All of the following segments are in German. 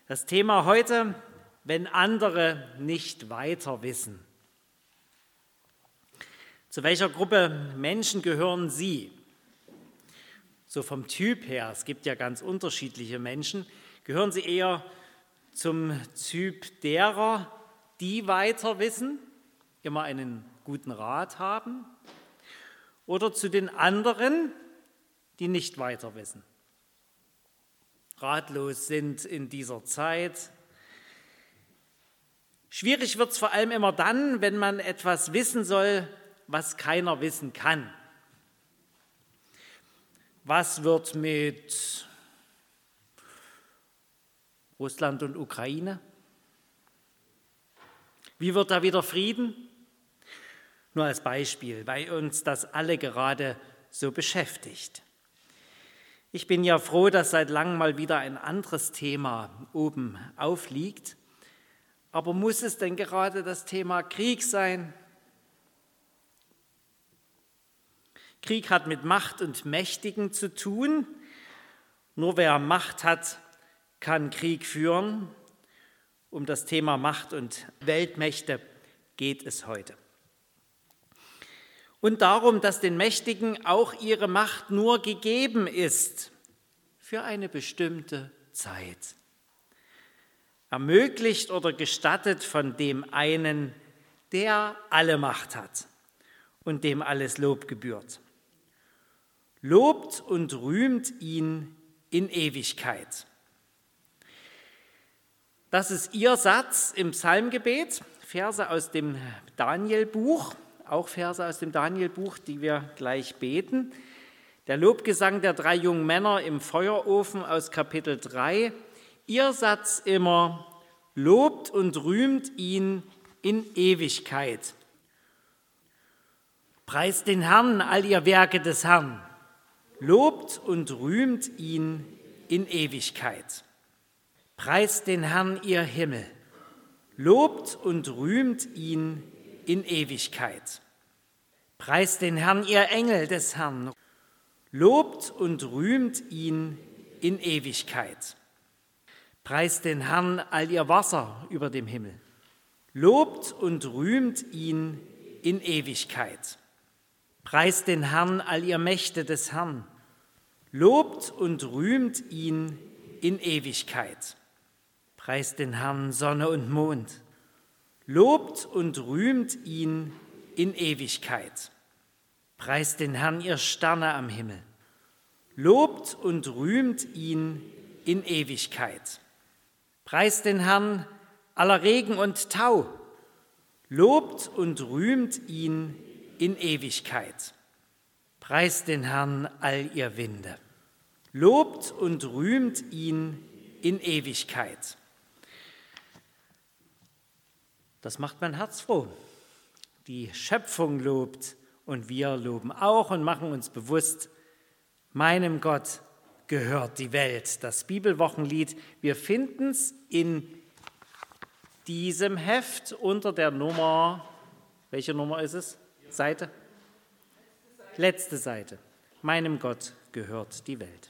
Das Thema heute, wenn andere nicht weiter wissen. Zu welcher Gruppe Menschen gehören Sie? So vom Typ her, es gibt ja ganz unterschiedliche Menschen, gehören Sie eher zum Typ derer, die weiter wissen, immer einen guten Rat haben, oder zu den anderen, die nicht weiter wissen, ratlos sind in dieser Zeit? Schwierig wird es vor allem immer dann, wenn man etwas wissen soll, was keiner wissen kann. Was wird mit Russland und Ukraine? Wie wird da wieder Frieden? Nur als Beispiel, weil uns das alle gerade so beschäftigt. Ich bin ja froh, dass seit langem mal wieder ein anderes Thema oben aufliegt. Aber muss es denn gerade das Thema Krieg sein? Krieg hat mit Macht und Mächtigen zu tun. Nur wer Macht hat, kann Krieg führen. Um das Thema Macht und Weltmächte geht es heute. Und darum, dass den Mächtigen auch ihre Macht nur gegeben ist für eine bestimmte Zeit. Ermöglicht oder gestattet von dem einen, der alle Macht hat und dem alles Lob gebührt. Lobt und rühmt ihn in Ewigkeit. Das ist Ihr Satz im Psalmgebet, Verse aus dem Danielbuch, auch Verse aus dem Danielbuch, die wir gleich beten. Der Lobgesang der 3 jungen Männer im Feuerofen aus Kapitel 3. Ihr Satz immer, lobt und rühmt ihn in Ewigkeit. Preist den Herrn, all ihr Werke des Herrn. Lobt und rühmt ihn in Ewigkeit. Preist den Herrn, ihr Himmel. Lobt und rühmt ihn in Ewigkeit. Preist den Herrn, ihr Engel des Herrn. Lobt und rühmt ihn in Ewigkeit. Preist den Herrn, all ihr Wasser über dem Himmel. Lobt und rühmt ihn in Ewigkeit. Preist den Herrn, all ihr Mächte des Herrn. Lobt und rühmt ihn in Ewigkeit. Preist den Herrn, Sonne und Mond. Lobt und rühmt ihn in Ewigkeit. Preist den Herrn, ihr Sterne am Himmel. Lobt und rühmt ihn in Ewigkeit. Preist den Herrn, aller Regen und Tau. Lobt und rühmt ihn in Ewigkeit. Preist den Herrn, all ihr Winde. Lobt und rühmt ihn in Ewigkeit. Das macht mein Herz froh. Die Schöpfung lobt und wir loben auch und machen uns bewusst, meinem Gott gehört die Welt. Das Bibelwochenlied, wir finden es in diesem Heft unter der Nummer, welche Nummer ist es? Seite? Letzte Seite. Meinem Gott gehört die Welt.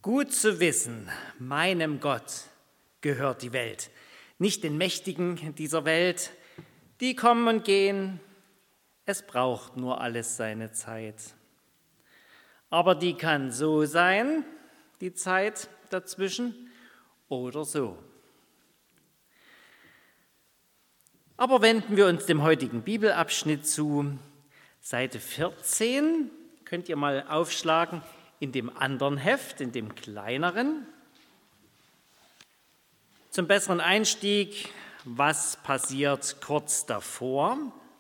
Gut zu wissen, meinem Gott gehört die Welt, nicht den Mächtigen dieser Welt, die kommen und gehen, es braucht nur alles seine Zeit. Aber die kann so sein, die Zeit dazwischen, oder so. Aber wenden wir uns dem heutigen Bibelabschnitt zu, Seite 14, könnt ihr mal aufschlagen, in dem anderen Heft, in dem kleineren. Zum besseren Einstieg, was passiert kurz davor?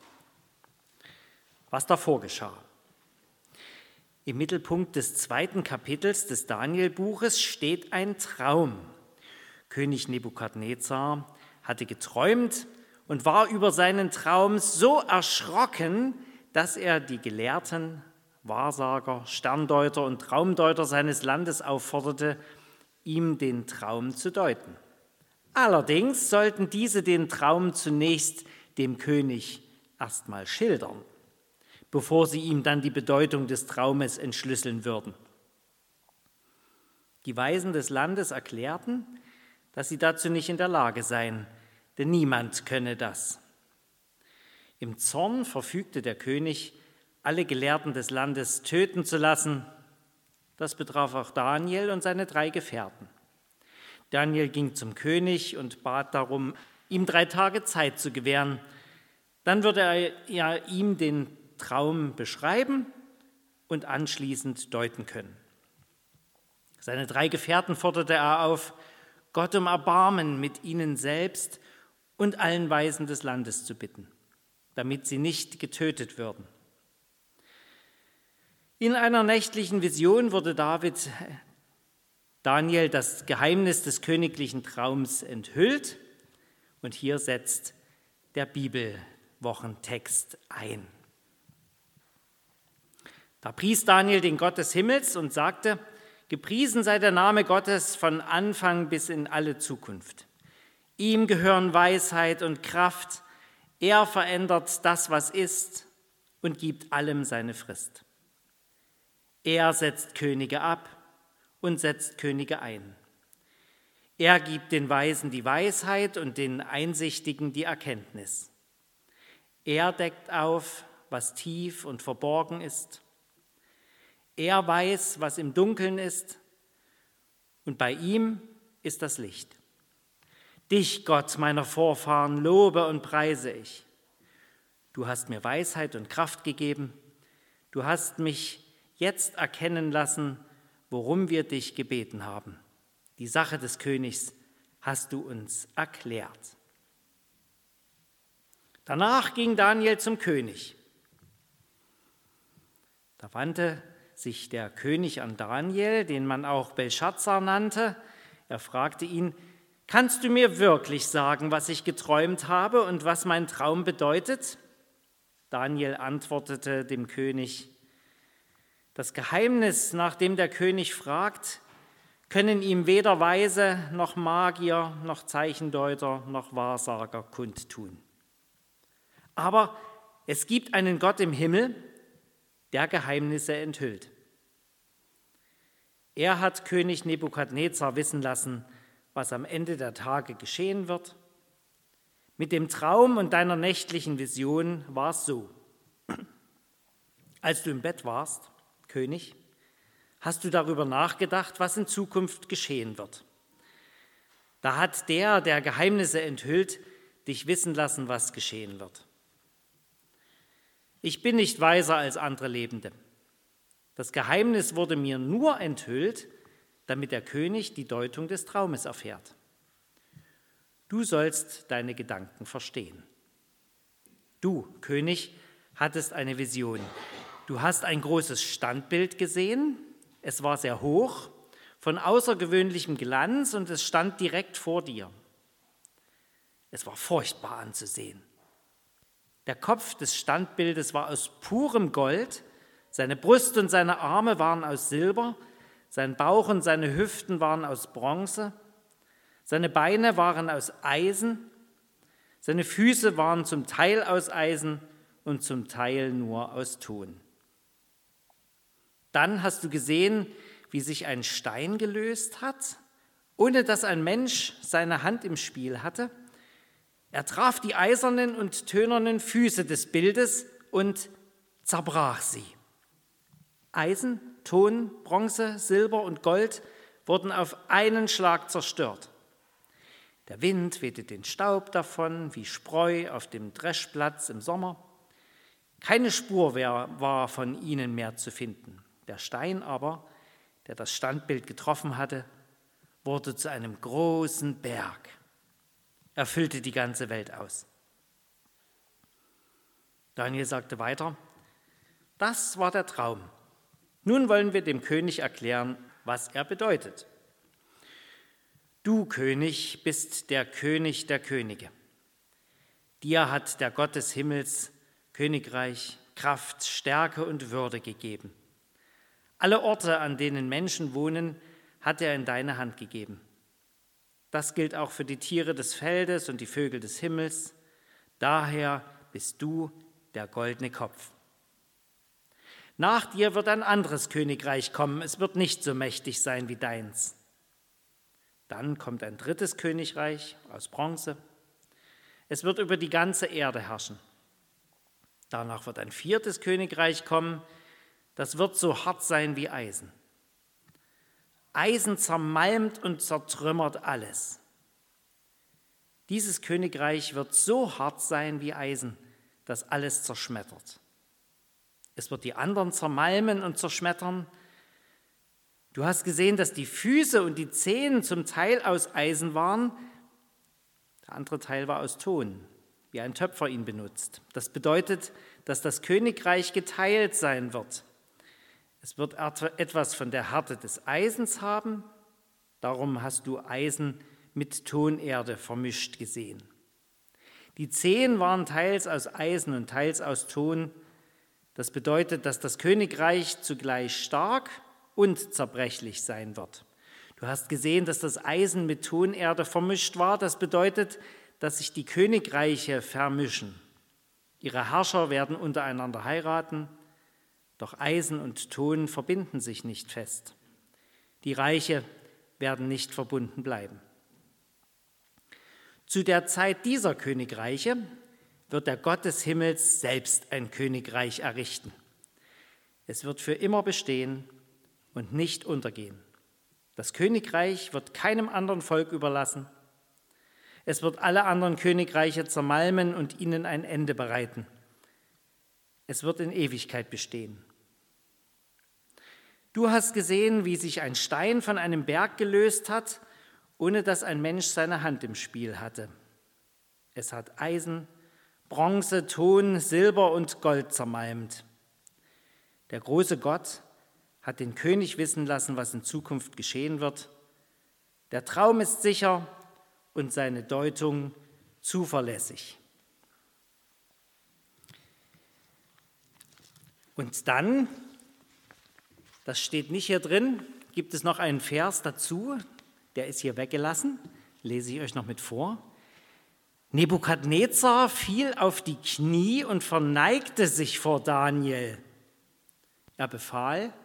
Was davor geschah. Im Mittelpunkt des 2. Kapitels des Daniel-Buches steht ein Traum. König Nebukadnezar hatte geträumt und war über seinen Traum so erschrocken, dass er die Gelehrten, Wahrsager, Sterndeuter und Traumdeuter seines Landes aufforderte, ihm den Traum zu deuten. Allerdings sollten diese den Traum zunächst dem König erstmal schildern, bevor sie ihm dann die Bedeutung des Traumes entschlüsseln würden. Die Weisen des Landes erklärten, dass sie dazu nicht in der Lage seien, denn niemand könne das. Im Zorn verfügte der König, alle Gelehrten des Landes töten zu lassen. Das betraf auch Daniel und seine 3 Gefährten. Daniel ging zum König und bat darum, ihm 3 Tage Zeit zu gewähren. Dann würde er ihm den Traum beschreiben und anschließend deuten können. Seine 3 Gefährten forderte er auf, Gott um Erbarmen mit ihnen selbst und allen Weisen des Landes zu bitten, damit sie nicht getötet würden. In einer nächtlichen Vision wurde Daniel das Geheimnis des königlichen Traums enthüllt und hier setzt der Bibelwochentext ein. Da pries Daniel den Gott des Himmels und sagte, gepriesen sei der Name Gottes von Anfang bis in alle Zukunft. Ihm gehören Weisheit und Kraft, er verändert das, was ist und gibt allem seine Frist. Er setzt Könige ab und setzt Könige ein. Er gibt den Weisen die Weisheit und den Einsichtigen die Erkenntnis. Er deckt auf, was tief und verborgen ist. Er weiß, was im Dunkeln ist, und bei ihm ist das Licht. Dich, Gott meiner Vorfahren, lobe und preise ich. Du hast mir Weisheit und Kraft gegeben. Du hast mich jetzt erkennen lassen, worum wir dich gebeten haben. Die Sache des Königs hast du uns erklärt. Danach ging Daniel zum König. Da wandte sich der König an Daniel, den man auch Belschazzar nannte. Er fragte ihn, kannst du mir wirklich sagen, was ich geträumt habe und was mein Traum bedeutet? Daniel antwortete dem König, das Geheimnis, nach dem der König fragt, können ihm weder Weise noch Magier noch Zeichendeuter noch Wahrsager kundtun. Aber es gibt einen Gott im Himmel, der Geheimnisse enthüllt. Er hat König Nebukadnezar wissen lassen, was am Ende der Tage geschehen wird. Mit dem Traum und deiner nächtlichen Vision war es so. Als du im Bett warst, König, hast du darüber nachgedacht, was in Zukunft geschehen wird. Da hat der Geheimnisse enthüllt, dich wissen lassen, was geschehen wird. Ich bin nicht weiser als andere Lebende. Das Geheimnis wurde mir nur enthüllt, damit der König die Deutung des Traumes erfährt. Du sollst deine Gedanken verstehen. Du, König, hattest eine Vision. Du hast ein großes Standbild gesehen. Es war sehr hoch, von außergewöhnlichem Glanz und es stand direkt vor dir. Es war furchtbar anzusehen. Der Kopf des Standbildes war aus purem Gold, seine Brust und seine Arme waren aus Silber, sein Bauch und seine Hüften waren aus Bronze, seine Beine waren aus Eisen, seine Füße waren zum Teil aus Eisen und zum Teil nur aus Ton. Dann hast du gesehen, wie sich ein Stein gelöst hat, ohne dass ein Mensch seine Hand im Spiel hatte. Er traf die eisernen und tönernen Füße des Bildes und zerbrach sie. Eisen, Ton, Bronze, Silber und Gold wurden auf einen Schlag zerstört. Der Wind wehte den Staub davon wie Spreu auf dem Dreschplatz im Sommer. Keine Spur war von ihnen mehr zu finden. Der Stein aber, der das Standbild getroffen hatte, wurde zu einem großen Berg. Er füllte die ganze Welt aus. Daniel sagte weiter: Das war der Traum. Nun wollen wir dem König erklären, was er bedeutet. Du, König, bist der König der Könige. Dir hat der Gott des Himmels Königreich, Kraft, Stärke und Würde gegeben. Alle Orte, an denen Menschen wohnen, hat er in deine Hand gegeben. Das gilt auch für die Tiere des Feldes und die Vögel des Himmels. Daher bist du der goldene Kopf. Nach dir wird ein anderes Königreich kommen. Es wird nicht so mächtig sein wie deins. Dann kommt ein drittes Königreich aus Bronze. Es wird über die ganze Erde herrschen. Danach wird ein viertes Königreich kommen. Das wird so hart sein wie Eisen. Eisen zermalmt und zertrümmert alles. Dieses Königreich wird so hart sein wie Eisen, dass alles zerschmettert. Es wird die anderen zermalmen und zerschmettern. Du hast gesehen, dass die Füße und die Zehen zum Teil aus Eisen waren. Der andere Teil war aus Ton, wie ein Töpfer ihn benutzt. Das bedeutet, dass das Königreich geteilt sein wird. Es wird etwas von der Härte des Eisens haben. Darum hast du Eisen mit Tonerde vermischt gesehen. Die Zehen waren teils aus Eisen und teils aus Ton. Das bedeutet, dass das Königreich zugleich stark und zerbrechlich sein wird. Du hast gesehen, dass das Eisen mit Tonerde vermischt war. Das bedeutet, dass sich die Königreiche vermischen. Ihre Herrscher werden untereinander heiraten, doch Eisen und Ton verbinden sich nicht fest. Die Reiche werden nicht verbunden bleiben. Zu der Zeit dieser Königreiche wird der Gott des Himmels selbst ein Königreich errichten. Es wird für immer bestehen und nicht untergehen. Das Königreich wird keinem anderen Volk überlassen. Es wird alle anderen Königreiche zermalmen und ihnen ein Ende bereiten. Es wird in Ewigkeit bestehen. Du hast gesehen, wie sich ein Stein von einem Berg gelöst hat, ohne dass ein Mensch seine Hand im Spiel hatte. Es hat Eisen, Bronze, Ton, Silber und Gold zermalmt. Der große Gott hat den König wissen lassen, was in Zukunft geschehen wird. Der Traum ist sicher und seine Deutung zuverlässig. Und dann, das steht nicht hier drin, gibt es noch einen Vers dazu, der ist hier weggelassen, lese ich euch noch mit vor. Nebukadnezar fiel auf die Knie und verneigte sich vor Daniel. Er befahl,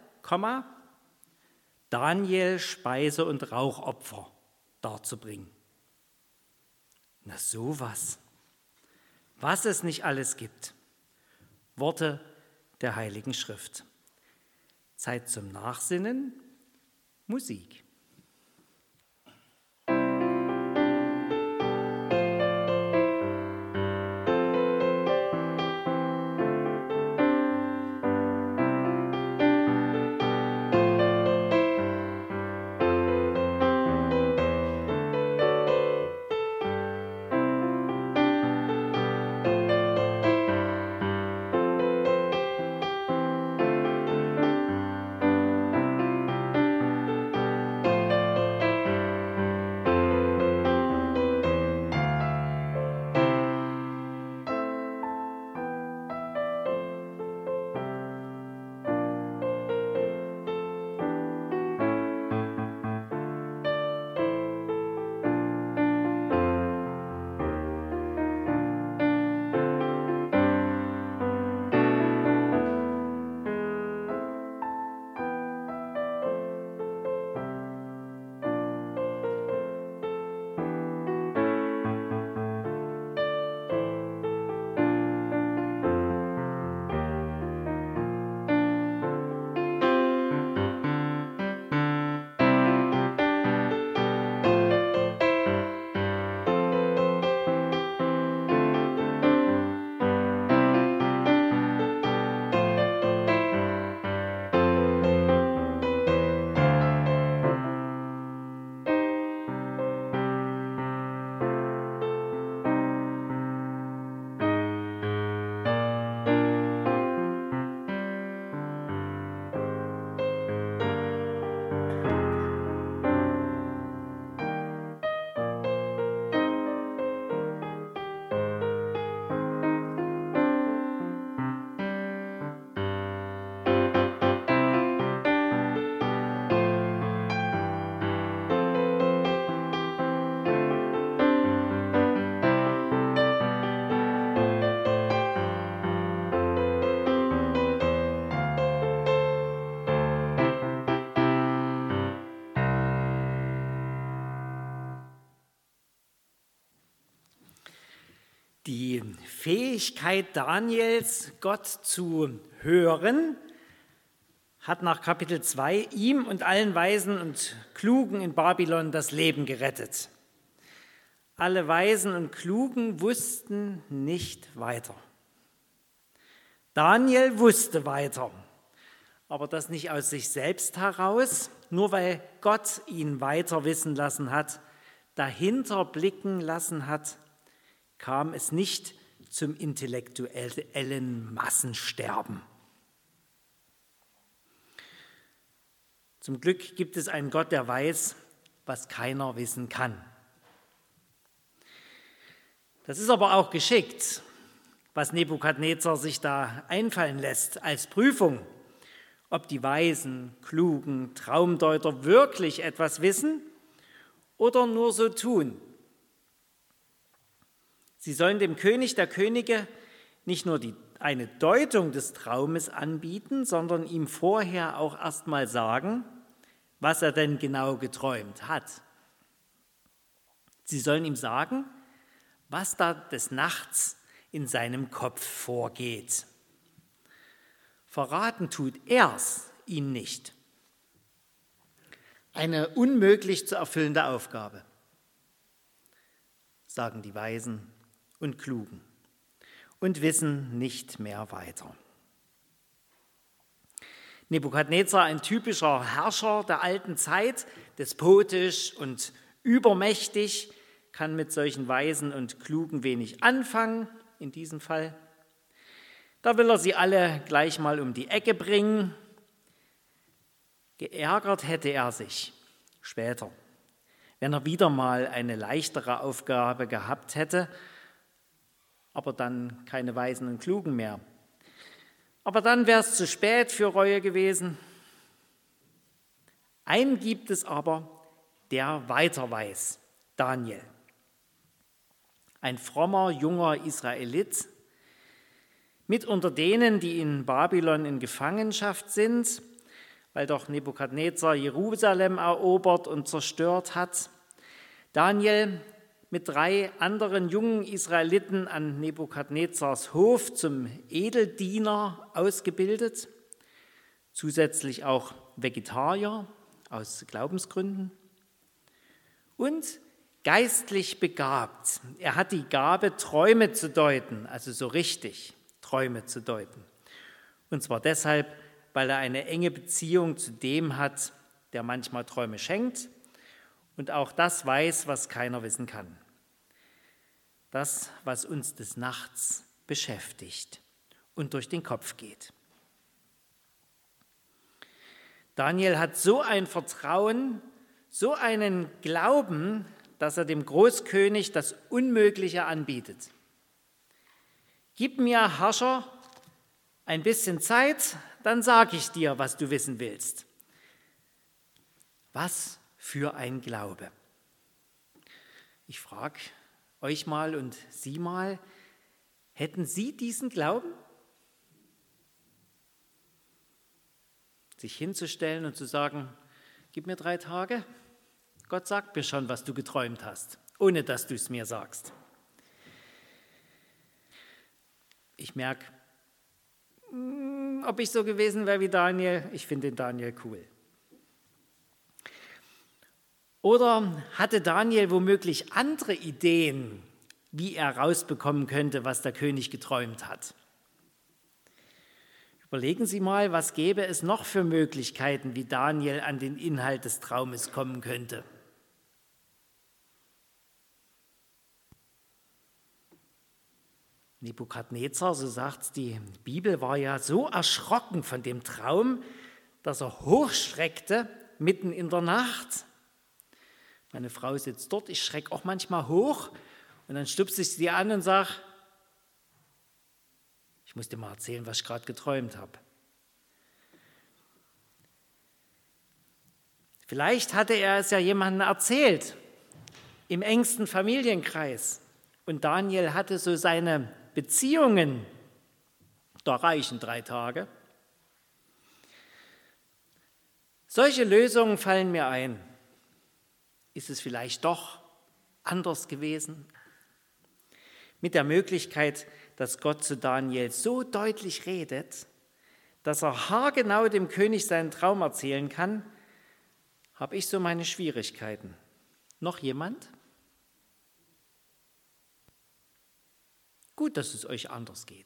Daniel Speise- und Rauchopfer darzubringen. Na sowas, was es nicht alles gibt. Worte der Heiligen Schrift. Zeit zum Nachsinnen, Musik. Die Fähigkeit Daniels, Gott zu hören, hat nach Kapitel 2 ihm und allen Weisen und Klugen in Babylon das Leben gerettet. Alle Weisen und Klugen wussten nicht weiter. Daniel wusste weiter, aber das nicht aus sich selbst heraus, nur weil Gott ihn weiter wissen lassen hat, dahinter blicken lassen hat, kam es nicht zum intellektuellen Massensterben. Zum Glück gibt es einen Gott, der weiß, was keiner wissen kann. Das ist aber auch geschickt, was Nebukadnezar sich da einfallen lässt als Prüfung, ob die weisen, klugen Traumdeuter wirklich etwas wissen oder nur so tun. Sie sollen dem König der Könige nicht nur eine Deutung des Traumes anbieten, sondern ihm vorher auch erstmal sagen, was er denn genau geträumt hat. Sie sollen ihm sagen, was da des Nachts in seinem Kopf vorgeht. Verraten tut er's ihm nicht. Eine unmöglich zu erfüllende Aufgabe, sagen die Weisen und Klugen und wissen nicht mehr weiter. Nebukadnezar, ein typischer Herrscher der alten Zeit, despotisch und übermächtig, kann mit solchen Weisen und Klugen wenig anfangen, in diesem Fall. Da will er sie alle gleich mal um die Ecke bringen. Geärgert hätte er sich später, wenn er wieder mal eine leichtere Aufgabe gehabt hätte, aber dann keine Weisen und Klugen mehr. Aber dann wäre es zu spät für Reue gewesen. Einen gibt es aber, der weiter weiß, Daniel. Ein frommer, junger Israelit, mit unter denen, die in Babylon in Gefangenschaft sind, weil doch Nebukadnezar Jerusalem erobert und zerstört hat. Daniel mit 3 anderen jungen Israeliten an Nebukadnezars Hof zum Edeldiener ausgebildet, zusätzlich auch Vegetarier aus Glaubensgründen und geistlich begabt. Er hat die Gabe, Träume zu deuten, also so richtig Träume zu deuten. Und zwar deshalb, weil er eine enge Beziehung zu dem hat, der manchmal Träume schenkt und auch das weiß, was keiner wissen kann. Das, was uns des Nachts beschäftigt und durch den Kopf geht. Daniel hat so ein Vertrauen, so einen Glauben, dass er dem Großkönig das Unmögliche anbietet. Gib mir, Herrscher, ein bisschen Zeit, dann sage ich dir, was du wissen willst. Was für ein Glaube. Ich frage euch mal und Sie mal, hätten Sie diesen Glauben? Sich hinzustellen und zu sagen, gib mir 3 Tage, Gott sagt mir schon, was du geträumt hast, ohne dass du es mir sagst. Ich merke, ob ich so gewesen wäre wie Daniel, ich finde den Daniel cool. Oder hatte Daniel womöglich andere Ideen, wie er rausbekommen könnte, was der König geträumt hat? Überlegen Sie mal, was gäbe es noch für Möglichkeiten, wie Daniel an den Inhalt des Traumes kommen könnte. Nebukadnezar, so sagt die Bibel, war ja so erschrocken von dem Traum, dass er hochschreckte mitten in der Nacht. Meine Frau sitzt dort, ich schrecke auch manchmal hoch und dann stupse ich sie an und sage, ich muss dir mal erzählen, was ich gerade geträumt habe. Vielleicht hatte er es ja jemandem erzählt, im engsten Familienkreis. Und Daniel hatte so seine Beziehungen, da reichen 3 Tage. Solche Lösungen fallen mir ein. Ist es vielleicht doch anders gewesen? mit der Möglichkeit, dass Gott zu Daniel so deutlich redet, dass er haargenau dem König seinen Traum erzählen kann, habe ich so meine Schwierigkeiten. Noch jemand? Gut, dass es euch anders geht.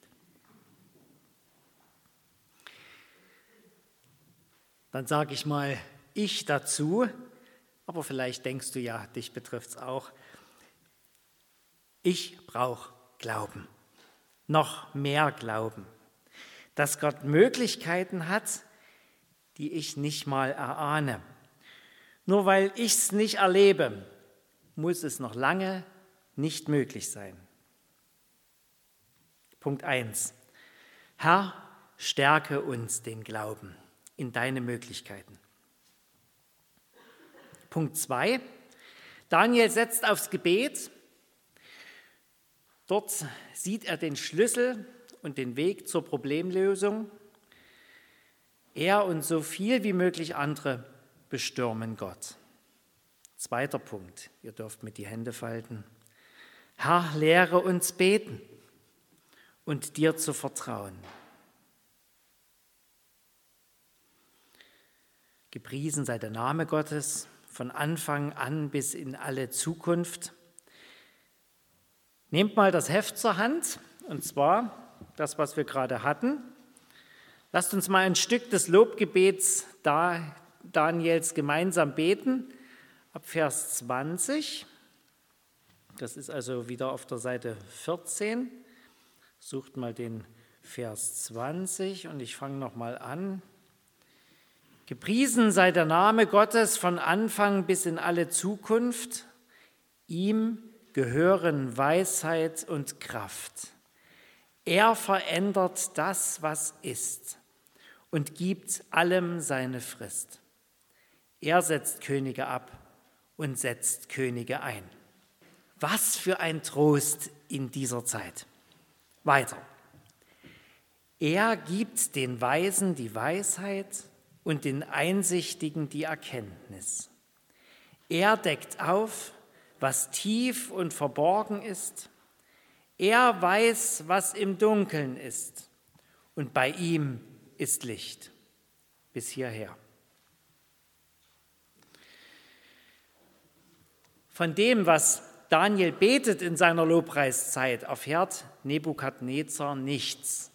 Dann sage ich mal ich dazu, aber vielleicht denkst du ja, dich betrifft es auch. Ich brauche Glauben, noch mehr Glauben, dass Gott Möglichkeiten hat, die ich nicht mal erahne. Nur weil ich es nicht erlebe, muss es noch lange nicht möglich sein. Punkt 1. Herr, stärke uns den Glauben in deine Möglichkeiten. Punkt 2. Daniel setzt aufs Gebet. Dort sieht er den Schlüssel und den Weg zur Problemlösung. Er und so viel wie möglich andere bestürmen Gott. Zweiter Punkt, ihr dürft mit die Hände falten. Herr, lehre uns beten und dir zu vertrauen. Gepriesen sei der Name Gottes von Anfang an bis in alle Zukunft. Nehmt mal das Heft zur Hand, und zwar das, was wir gerade hatten. Lasst uns mal ein Stück des Lobgebets Daniels gemeinsam beten, ab Vers 20. Das ist also wieder auf der Seite 14. Sucht mal den Vers 20 und ich fange nochmal an. Gepriesen sei der Name Gottes von Anfang bis in alle Zukunft. Ihm gehören Weisheit und Kraft. Er verändert das, was ist, und gibt allem seine Frist. Er setzt Könige ab und setzt Könige ein. Was für ein Trost in dieser Zeit. Weiter. Er gibt den Weisen die Weisheit und den Einsichtigen die Erkenntnis. Er deckt auf, was tief und verborgen ist. Er weiß, was im Dunkeln ist, und bei ihm ist Licht. Bis hierher. Von dem, was Daniel betet in seiner Lobpreiszeit, erfährt Nebukadnezar nichts.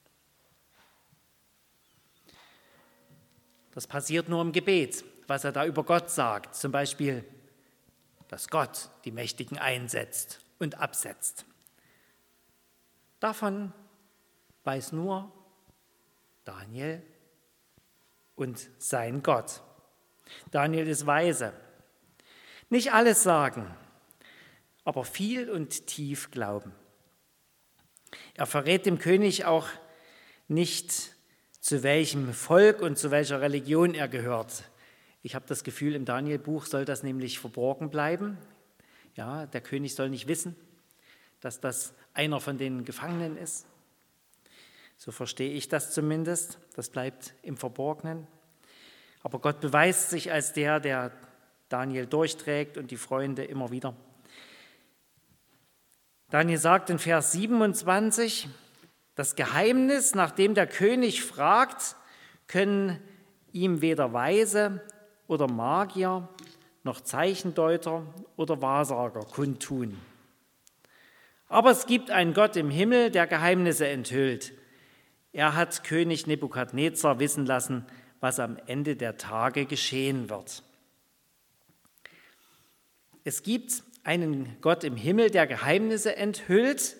Das passiert nur im Gebet, was er da über Gott sagt. Zum Beispiel, dass Gott die Mächtigen einsetzt und absetzt. Davon weiß nur Daniel und sein Gott. Daniel ist weise. Nicht alles sagen, aber viel und tief glauben. Er verrät dem König auch nicht, zu welchem Volk und zu welcher Religion er gehört. Ich habe das Gefühl, im Daniel-Buch soll das nämlich verborgen bleiben. Ja, der König soll nicht wissen, dass das einer von den Gefangenen ist. So verstehe ich das zumindest. Das bleibt im Verborgenen. Aber Gott beweist sich als der Daniel durchträgt und die Freunde immer wieder. Daniel sagt in Vers 27, das Geheimnis, nach dem der König fragt, können ihm weder Weise oder Magier noch Zeichendeuter oder Wahrsager kundtun. Aber es gibt einen Gott im Himmel, der Geheimnisse enthüllt. Er hat König Nebukadnezar wissen lassen, was am Ende der Tage geschehen wird. Es gibt einen Gott im Himmel, der Geheimnisse enthüllt.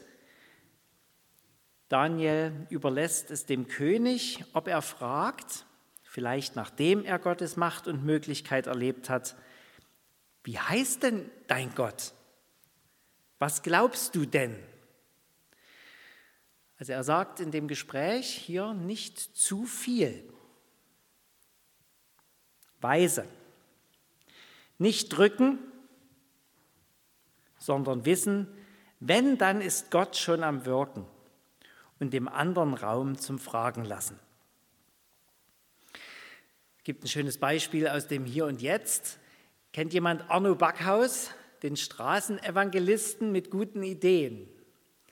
Daniel überlässt es dem König, ob er fragt, vielleicht nachdem er Gottes Macht und Möglichkeit erlebt hat, wie heißt denn dein Gott? Was glaubst du denn? Also er sagt in dem Gespräch hier nicht zu viel. Weise. Nicht drücken, sondern wissen, wenn, dann ist Gott schon am Wirken und dem anderen Raum zum Fragen lassen. Es gibt ein schönes Beispiel aus dem Hier und Jetzt. Kennt jemand Arno Backhaus, den Straßenevangelisten mit guten Ideen?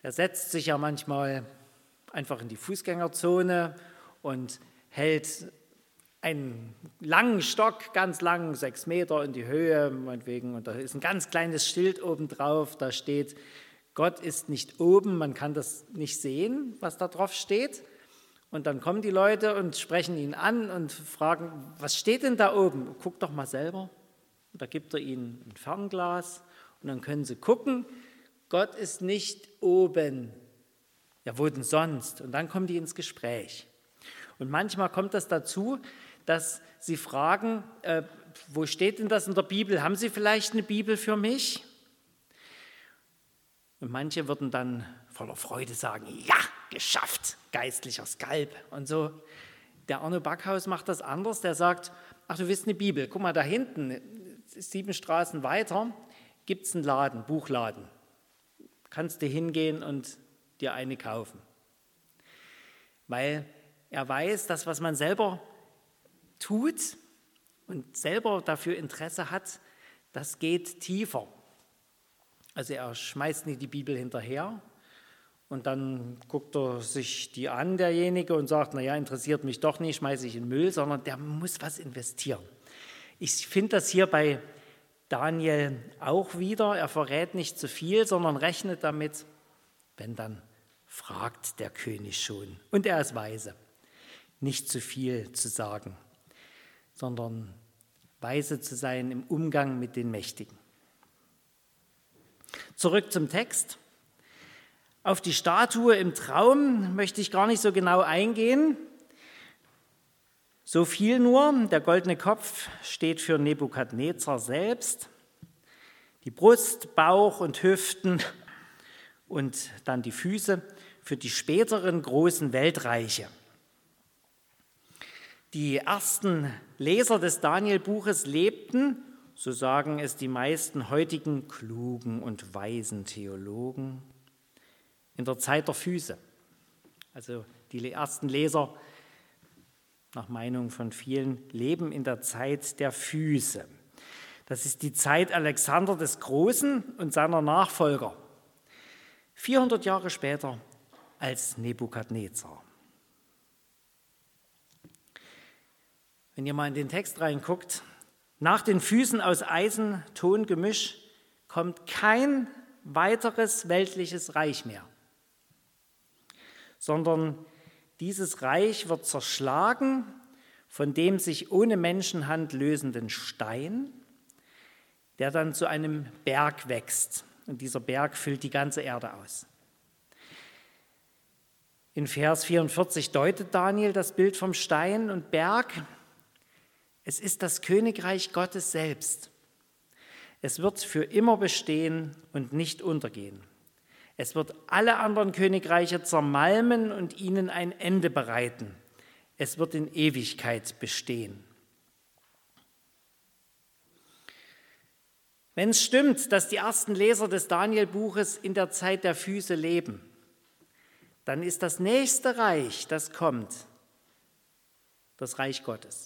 Er setzt sich ja manchmal einfach in die Fußgängerzone und hält einen langen Stock, ganz lang, 6 Meter in die Höhe, meinetwegen, und da ist ein ganz kleines Schild oben drauf, da steht, Gott ist nicht oben, man kann das nicht sehen, was da drauf steht. Und dann kommen die Leute und sprechen ihn an und fragen, was steht denn da oben? Guck doch mal selber. Und da gibt er ihnen ein Fernglas und dann können sie gucken, Gott ist nicht oben. Ja, wo denn sonst? Und dann kommen die ins Gespräch. Und manchmal kommt das dazu, dass sie fragen, wo steht denn das in der Bibel? Haben Sie vielleicht eine Bibel für mich? Und manche würden dann voller Freude sagen, ja, geschafft, geistlicher Skalp. Und so, der Arno Backhaus macht das anders, der sagt, ach, du willst eine Bibel, guck mal, da hinten, 7 Straßen weiter, gibt es einen Laden, Buchladen. Kannst du hingehen und dir eine kaufen. Weil er weiß, dass was man selber tut und selber dafür Interesse hat, das geht tiefer. Also er schmeißt nicht die Bibel hinterher und dann guckt er sich die an, derjenige, und sagt, naja, interessiert mich doch nicht, schmeiße ich in den Müll, sondern der muss was investieren. Ich finde das hier bei Daniel auch wieder. Er verrät nicht zu viel, sondern rechnet damit, wenn dann fragt der König schon. Und er ist weise, nicht zu viel zu sagen, sondern weise zu sein im Umgang mit den Mächtigen. Zurück zum Text. Auf die Statue im Traum möchte ich gar nicht so genau eingehen. So viel nur, der goldene Kopf steht für Nebukadnezar selbst, die Brust, Bauch und Hüften und dann die Füße für die späteren großen Weltreiche. Die ersten Leser des Daniel-Buches lebten, so sagen es die meisten heutigen klugen und weisen Theologen, in der Zeit der Füße. Also die ersten Leser, nach Meinung von vielen, leben in der Zeit der Füße. Das ist die Zeit Alexander des Großen und seiner Nachfolger. 400 Jahre später als Nebukadnezar. Wenn ihr mal in den Text reinguckt, nach den Füßen aus Eisen-Ton-Gemisch kommt kein weiteres weltliches Reich mehr, sondern dieses Reich wird zerschlagen von dem sich ohne Menschenhand lösenden Stein, der dann zu einem Berg wächst. Und dieser Berg füllt die ganze Erde aus. In Vers 44 deutet Daniel das Bild vom Stein und Berg. Es ist das Königreich Gottes selbst. Es wird für immer bestehen und nicht untergehen. Es wird alle anderen Königreiche zermalmen und ihnen ein Ende bereiten. Es wird in Ewigkeit bestehen. Wenn es stimmt, dass die ersten Leser des Daniel-Buches in der Zeit der Füße leben, dann ist das nächste Reich, das kommt, das Reich Gottes.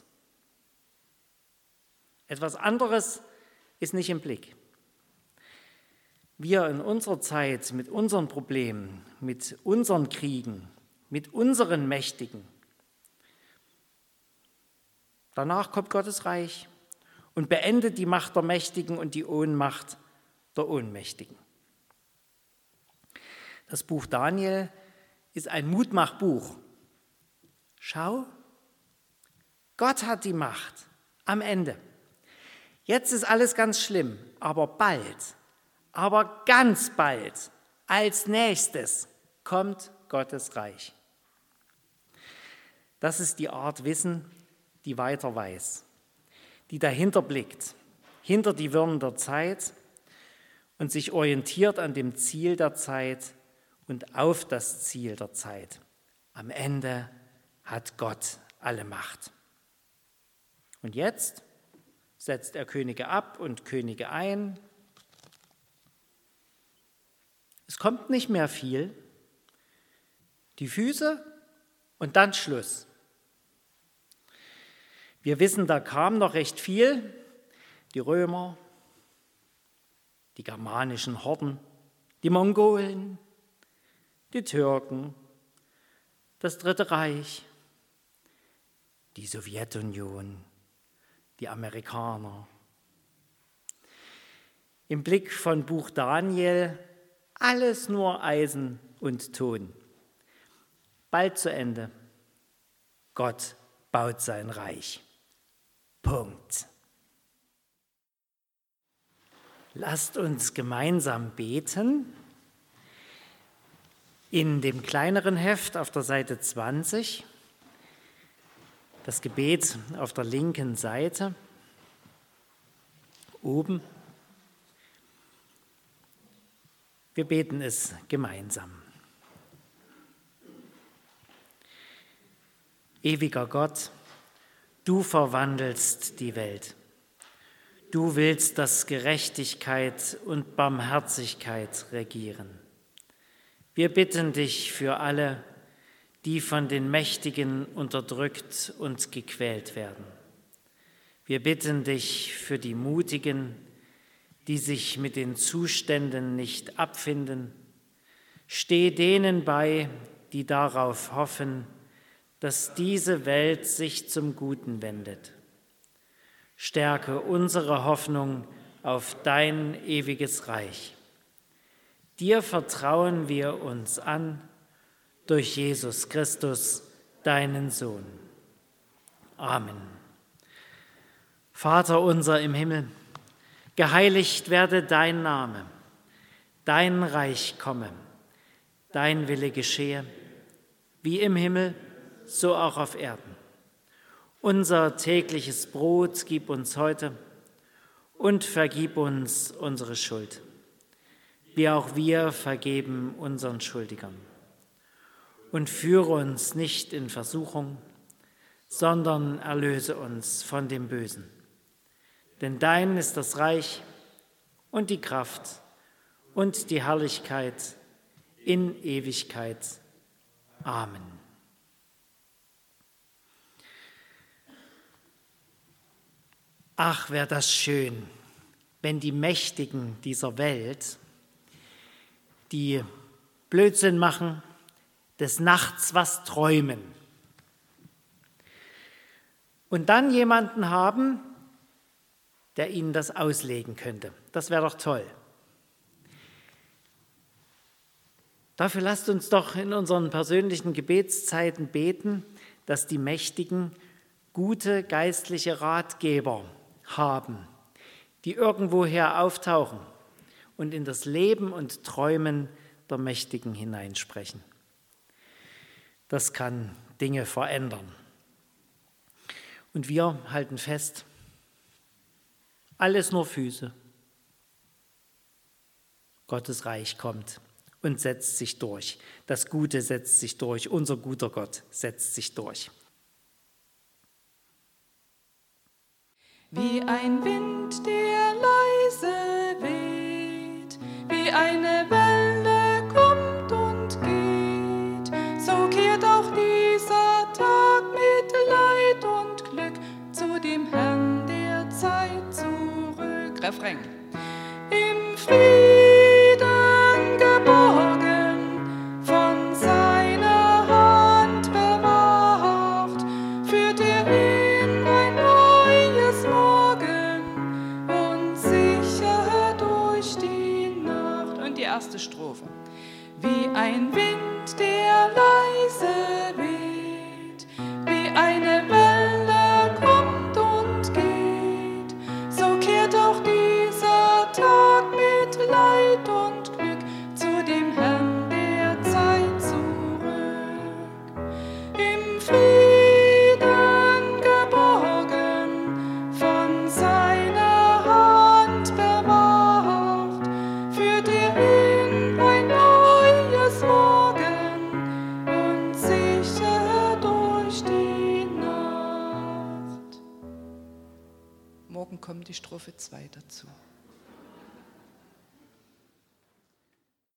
Etwas anderes ist nicht im Blick. Wir in unserer Zeit mit unseren Problemen, mit unseren Kriegen, mit unseren Mächtigen. Danach kommt Gottes Reich und beendet die Macht der Mächtigen und die Ohnmacht der Ohnmächtigen. Das Buch Daniel ist ein Mutmachbuch. Schau, Gott hat die Macht am Ende. Jetzt ist alles ganz schlimm, aber bald, aber ganz bald, als nächstes kommt Gottes Reich. Das ist die Art Wissen, die weiter weiß, die dahinter blickt, hinter die Wirren der Zeit und sich orientiert an dem Ziel der Zeit und auf das Ziel der Zeit. Am Ende hat Gott alle Macht. Und jetzt setzt er Könige ab und Könige ein. Es kommt nicht mehr viel. Die Füße und dann Schluss. Wir wissen, da kam noch recht viel. Die Römer, die germanischen Horden, die Mongolen, die Türken, das Dritte Reich, die Sowjetunion, die Amerikaner. Im Blick von Buch Daniel alles nur Eisen und Ton. Bald zu Ende. Gott baut sein Reich. Punkt. Lasst uns gemeinsam beten. In dem kleineren Heft auf der Seite 20, das Gebet auf der linken Seite, oben. Wir beten es gemeinsam. Ewiger Gott, du verwandelst die Welt. Du willst, dass Gerechtigkeit und Barmherzigkeit regieren. Wir bitten dich für alle, die von den Mächtigen unterdrückt und gequält werden. Wir bitten dich für die Mutigen, die sich mit den Zuständen nicht abfinden. Steh denen bei, die darauf hoffen, dass diese Welt sich zum Guten wendet. Stärke unsere Hoffnung auf dein ewiges Reich. Dir vertrauen wir uns an durch Jesus Christus, deinen Sohn. Amen. Vater unser im Himmel, geheiligt werde dein Name, dein Reich komme, dein Wille geschehe, wie im Himmel, so auch auf Erden. Unser tägliches Brot gib uns heute und vergib uns unsere Schuld, wie auch wir vergeben unseren Schuldigern. Und führe uns nicht in Versuchung, sondern erlöse uns von dem Bösen. Denn dein ist das Reich und die Kraft und die Herrlichkeit in Ewigkeit. Amen. Ach, wäre das schön, wenn die Mächtigen dieser Welt, die Blödsinn machen, des Nachts was träumen und dann jemanden haben, der ihnen das auslegen könnte. Das wäre doch toll. Dafür lasst uns doch in unseren persönlichen Gebetszeiten beten, dass die Mächtigen gute geistliche Ratgeber haben, die irgendwoher auftauchen und in das Leben und Träumen der Mächtigen hineinsprechen. Das kann Dinge verändern. Und wir halten fest, alles nur Füße. Gottes Reich kommt und setzt sich durch. Das Gute setzt sich durch. Unser guter Gott setzt sich durch. Wie ein Wind, der leise weht, wie eine Welle kommt und geht, so kehrt auch dieser Tag mit Leid und Glück zu dem Herrn der Zeit zurück. Refrain. Im Frieden geborgen, von seiner Hand bewacht, führt er in ein neues Morgen und sicher durch die Nacht. Und die erste Strophe. Wie ein Wind, der leise weht,